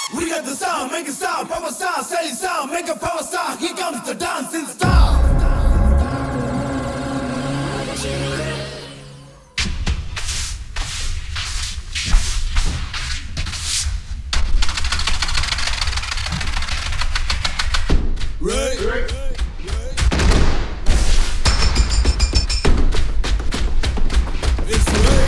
We got the sound, make a sound, power star, selling sound, make a power star. Here comes the dancing star. Right. It's right.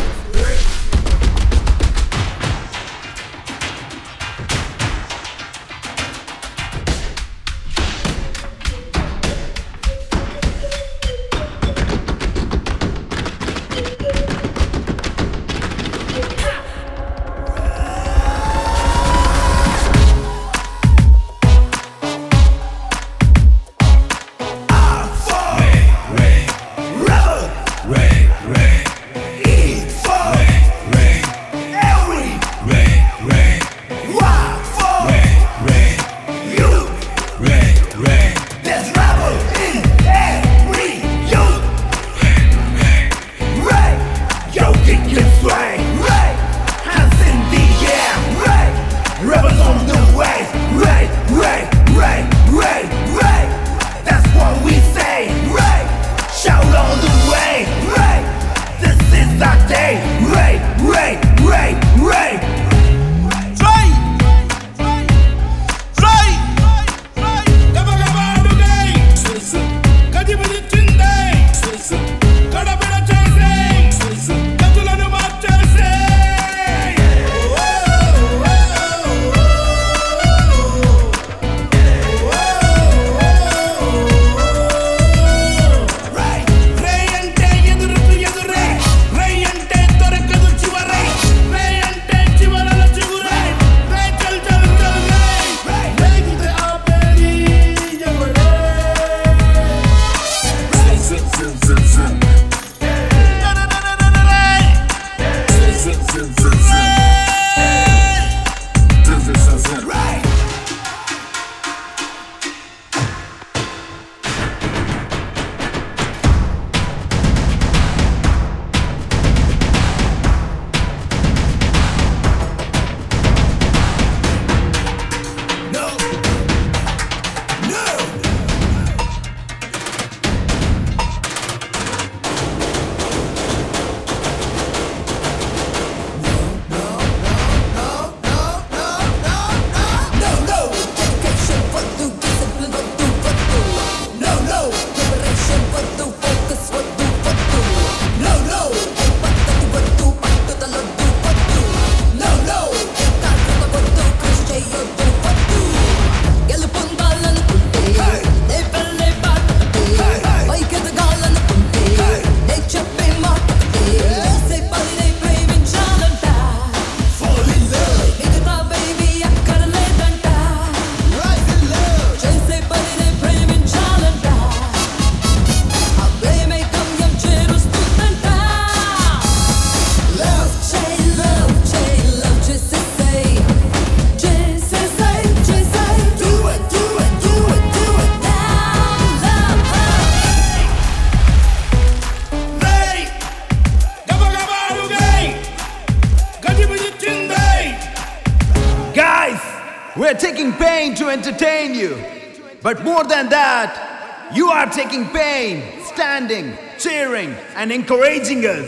We're taking pain to entertain you. But more than that, you are taking pain, standing, cheering, and encouraging us.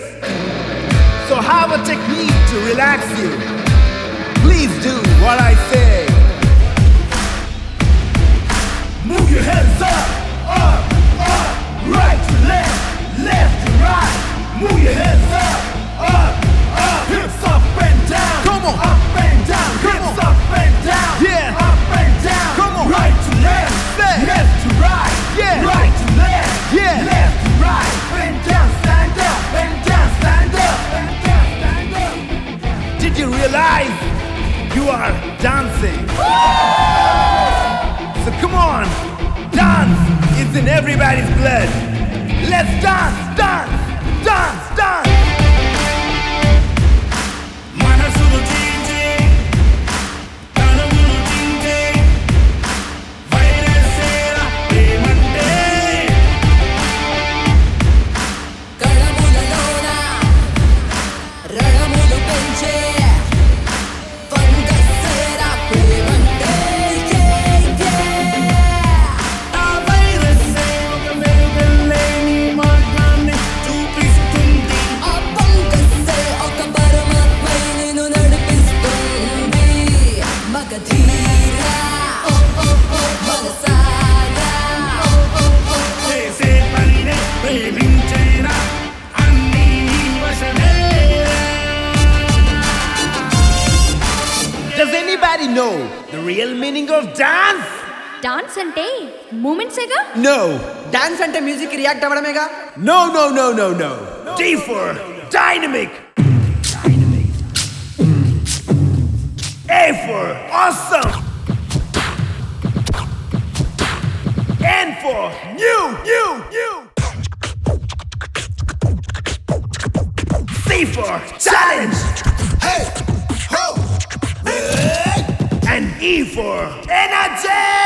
So have a technique to relax you. Please do what I say. Move your hands up, right to left, left to right. Move your hands up, hips up and down. Come on. Up and down, Come hips on. up and down. Yeah. Up and down. Come on. Right to left, Left. left to right. Yeah. Right to left, Yeah. left to right. Bend down, stand up, bend down, stand up, bend down, stand up. Did you realize you are dancing? So come on, dance is in everybody's blood. Let's dance, dance, dance, dance. మనసును చీల్చి తనువును చించి వైరసేన ప్రేమంటే కళములలోన రణములు పెంచే వంగసేర ప్రేమ Anybody know the real meaning of dance? Dance అంటే మూమెంట్సేగా. No. డాన్స్ అంటే మ్యూజిక్ రియాక్ట్ అవ్వడమేగా. No. D for dynamic. A for awesome. N for new. C for challenge. Hey, ho, And E for energy.